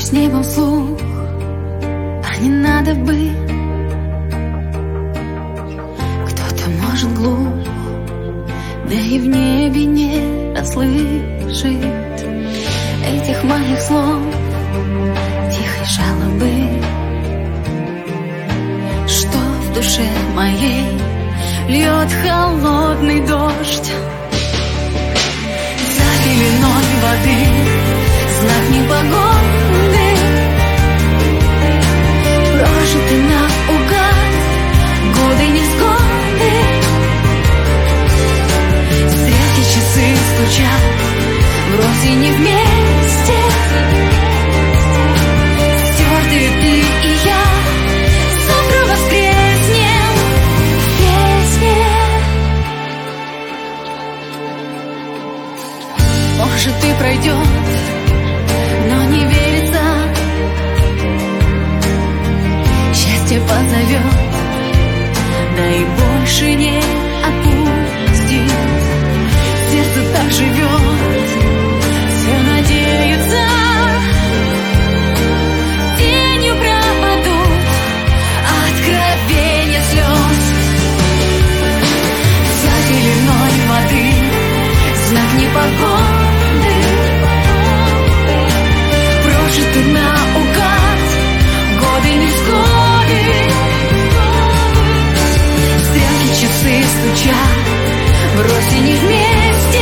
с небом вслух, а не надо бы. Кто-то может глух, да и в небе не расслышит этих моих слов, тихой жалобы, что в душе моей льет холодный дождь. За пеленой воды знак непогоды, прожиты наугад годы невзгоды. Стрелки часы стучат, вроде не вместе. Стертые ты и я, завтра воскреснем в песне. Может, и пройдет, но не верится. Счастье позовет, да и больше не отпустит. Сердце так живет, все надеются, тенью пропадут откровения слез. За пеленой воды знак непогоды, прожиты наугад годы невзгоды. Стрелки часы стучат, вроде не вместе.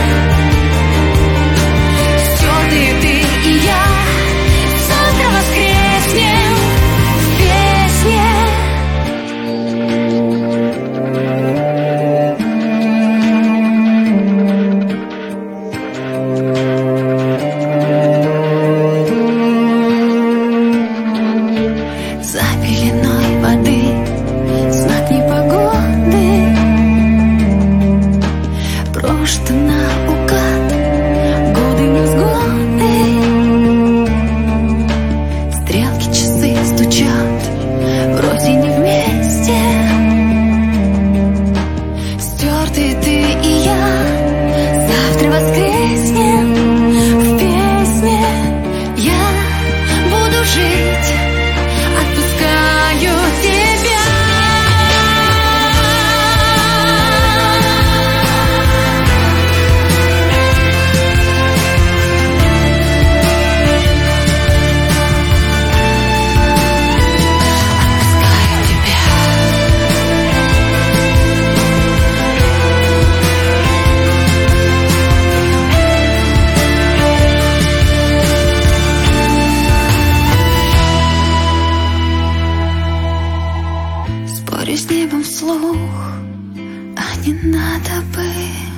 Стертые ты и я, завтра воскреснем в песне. За пеленой воды знак непогоды, прожиты наугад годы невзгоды. Стрелки часы стучат, вроде не вместе. Стертые ты и я, завтра воскреснем в песне. Я буду жить, отпускаю тебя. Отпускаю тебя. Спорю с небом вслух, а не надо бы.